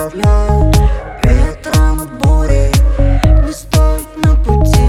управляю ветром и бурей. Не стоит на пути,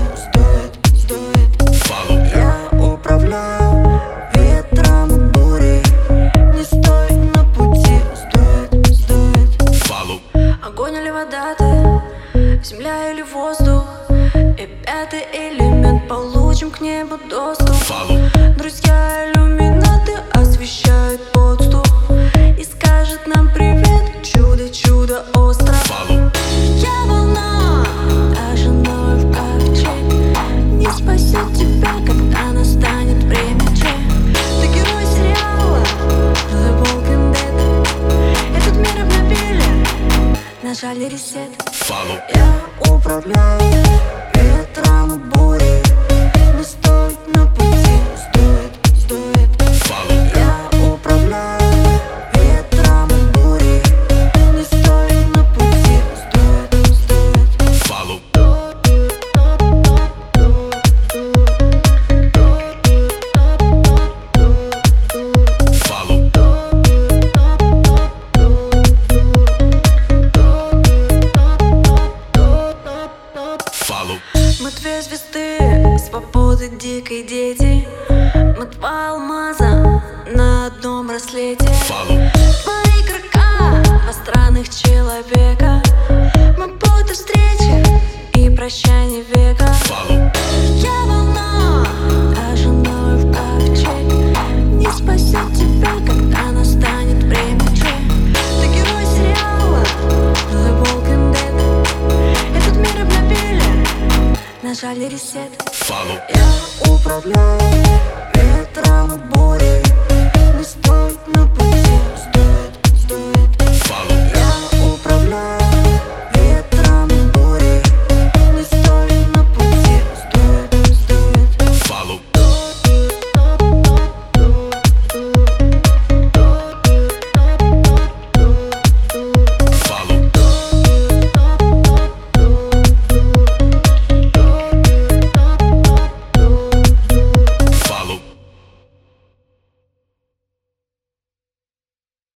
стоит. Я управляю ветром и бурей. Не стоит на пути, стоит. Огонь или вода ты, земля или воздух, и пятый элемент, получим к небу доступ. Друзья иллюминаты освещают подступ и скажет нам привет, чудо остров. Я волна, даже ноль в ковчег не спасет тебя, когда настанет время чек. Ты герой сериала The Walking Dead. Этот мир обновили, нажали ресет. Я управляю ветром и бурей. Не стоит на пути, стоит. Я управляю ветром и бурей. Не стоит на пути, стоит. Мы две звезды, свободы дикой дети. Мы два алмаза на одном браслете. Два игрока, два странных человека. Мы будто встречи и прощание века. Я волна, даже ноль в ковчег не спасет тебя, когда настанет время чек. Ты герой сериала The Walking Dead. Этот мир обновили, нажали ресет. Я управляю